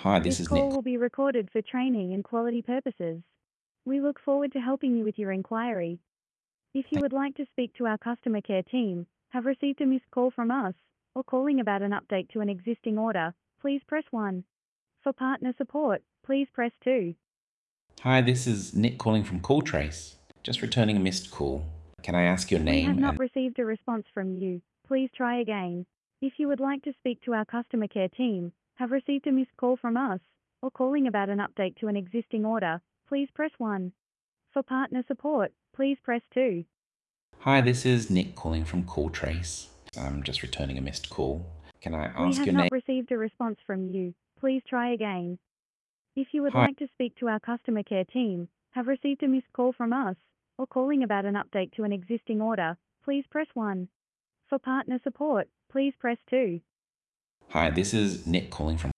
Hi, This this is call Nick. will be recorded for training and quality purposes. We look forward to helping you with your inquiry. If you would like to speak to our customer care team, have received a missed call from us, or calling about an update to an existing order, please press 1. For partner support, please press 2. Hi, this is Nick calling from CallTrace. Just returning a missed call. Can I ask your We have name not and received a response from you. Please try again. If you would like to speak to our customer care team, have received a missed call from us, or calling about an update to an existing order, please press 1. For partner support, please press 2. Hi, this is Nick calling from CallTrace. I'm just returning a missed call. Can I We ask have your name? not received a response from you. Please try again. If you would Hi. like to speak to our customer care team, have received a missed call from us, or calling about an update to an existing order, please press 1. For partner support, please press 2. Hi, this is Nick calling from